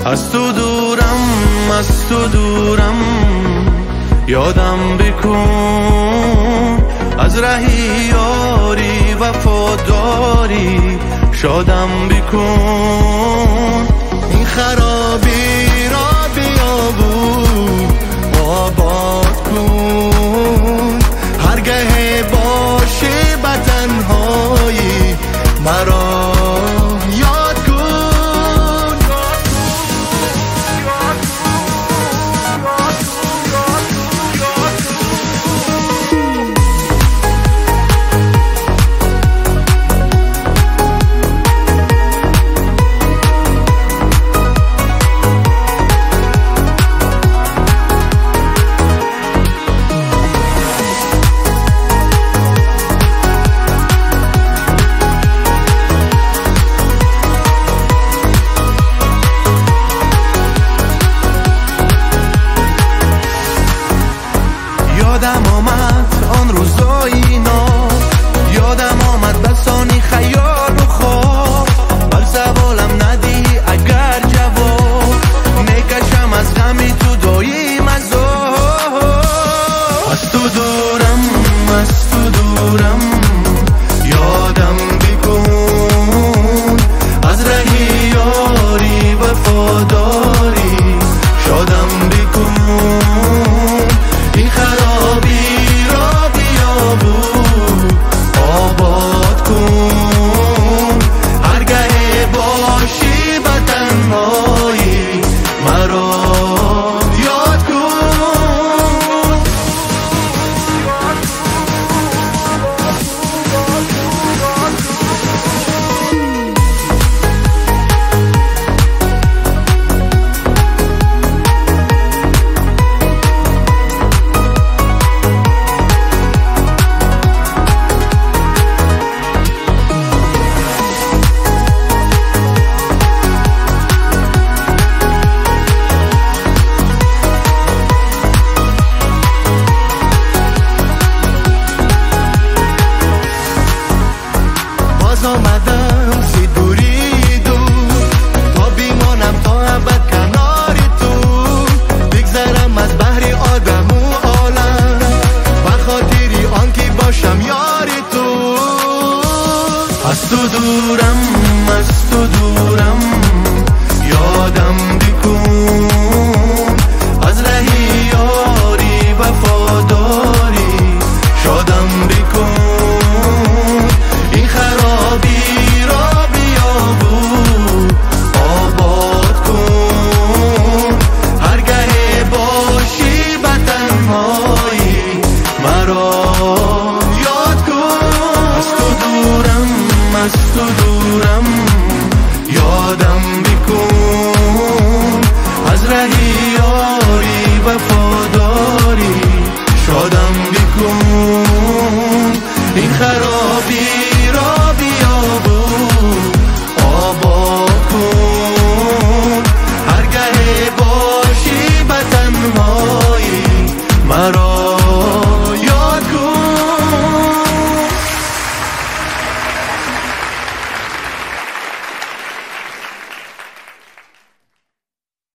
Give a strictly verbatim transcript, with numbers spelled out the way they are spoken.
از تو دورم از تو دورم یادم بکن، از رهی یاری وفاداری شادم بکن. این خرابی را بیابون آباد کن، هرگاه باشه به تنهایی مرا یاد کن. یادم آمد آن روزایی ناب، یادم آمد بسانی خیال و خواب. بر سوالم ندی اگر جواب، میکشم از غمی تو دایم عذاب. از تو دورم از تو دورم یادم بکن، از رهی یاری وفاداری شادم بکن. این خرابی را بیابون آباد کن، هرگاه باشی به تنهایی مرا یاد کن. آمدم سی دوری دور تا بیمانم تا ابد کنار تو، بگذرم از بحر آدم و عالم و خاطری آن که باشم یاری تو. از تو دورم